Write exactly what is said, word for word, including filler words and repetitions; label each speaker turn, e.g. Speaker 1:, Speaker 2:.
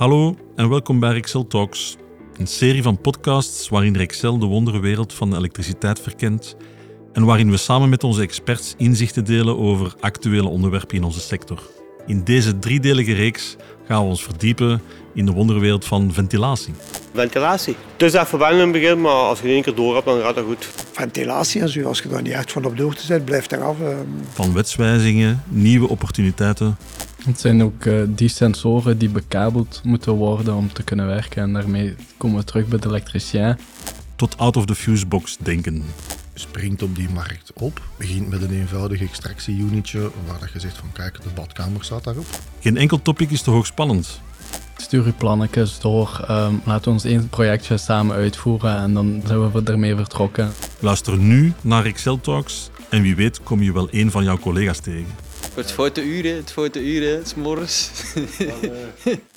Speaker 1: Hallo en welkom bij Rexel Talks, een serie van podcasts waarin Rexel de wonderwereld van de elektriciteit verkent en waarin we samen met onze experts inzichten delen over actuele onderwerpen in onze sector. In deze driedelige reeks gaan we ons verdiepen in de wonderwereld van ventilatie.
Speaker 2: Ventilatie. Het is even wennen in het begin, maar als je het één keer door hebt, dan gaat dat goed.
Speaker 3: Ventilatie en zo, als je daar niet echt van op de hoogte bent, blijft eraf. Uh...
Speaker 1: Van wetswijzigingen, nieuwe opportuniteiten.
Speaker 4: Het zijn ook uh, die sensoren die bekabeld moeten worden om te kunnen werken. En daarmee komen we terug bij de elektricien.
Speaker 1: Tot out-of-the-fuse box denken.
Speaker 5: Springt op die markt op, begint met een eenvoudig extractieunitje waar dat je zegt van kijk, de badkamer staat daarop.
Speaker 1: Geen enkel topic is te hoogspannend.
Speaker 4: Stuur je plannetjes door, um, laten we ons één projectje samen uitvoeren en dan zijn we ermee vertrokken.
Speaker 1: Luister nu naar Rexel Talks en wie weet kom je wel een van jouw collega's tegen.
Speaker 6: Het foute uren, het foute uren, 's morgens.